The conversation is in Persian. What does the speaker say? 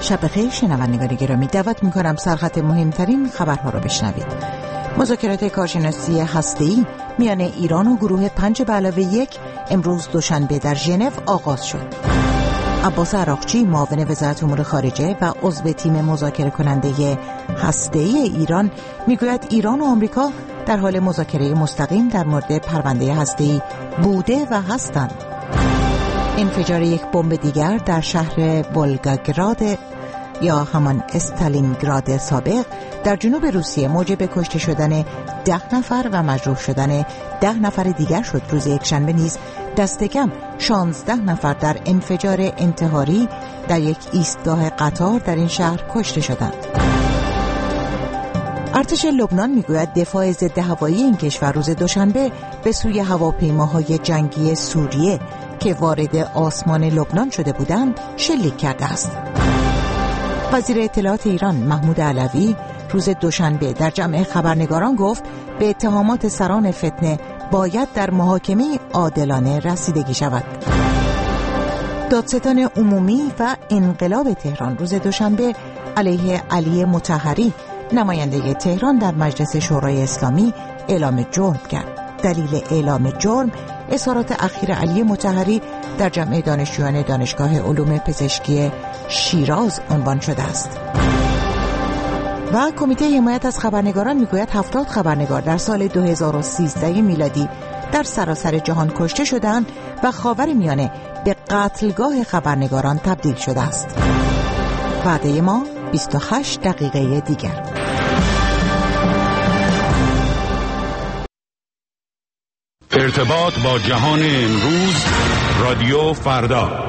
شب بخیر شنوندگان گرامی، دعوت می‌کنم سرخط مهمترین خبرها را بشنوید. مذاکرات کارشناسی هسته‌ای میان ایران و گروه 5+1 امروز دوشنبه در ژنو آغاز شد. عباس عراقچی معاون وزارت امور خارجه و عضو تیم مذاکره کننده هسته‌ای ایران میگوید ایران و آمریکا در حال مذاکره مستقیم در مورد پرونده هسته‌ای بوده و هستند. انفجار یک بمب دیگر در شهر ولگاگراد یا همان استالینگراد سابق در جنوب روسیه موجب کشته شدن 10 نفر و مجروح شدن 10 نفر دیگر شد. روز یکشنبه نیز دست کم 16 نفر در انفجار انتحاری در یک ایستگاه قطار در این شهر کشته شدند. ارتش لبنان میگوید دفاع ضد هوایی این کشور روز دوشنبه به سوی هواپیماهای جنگی سوریه که وارد آسمان لبنان شده بودند شلیک کرده است. وزیر اطلاعات ایران محمود علوی روز دوشنبه در جمع خبرنگاران گفت به اتهامات سران فتنه باید در محاکمه عادلانه رسیدگی شود. دادستان عمومی و انقلاب تهران روز دوشنبه علیه علی مطهری نماینده تهران در مجلس شورای اسلامی اعلام جرم کرد. دلیل اعلام جرم اظهارات اخیر علی مطهری در جمع دانشجویان دانشگاه علوم پزشکی شیراز عنوان شده است. و کمیته حمایت از خبرنگاران میگوید 70 خبرنگار در سال 2013 میلادی در سراسر جهان کشته شدند و خاورمیانه به قتلگاه خبرنگاران تبدیل شده است. وعده ما 28 دقیقه دیگر. ارتباط با جهان امروز رادیو فردا.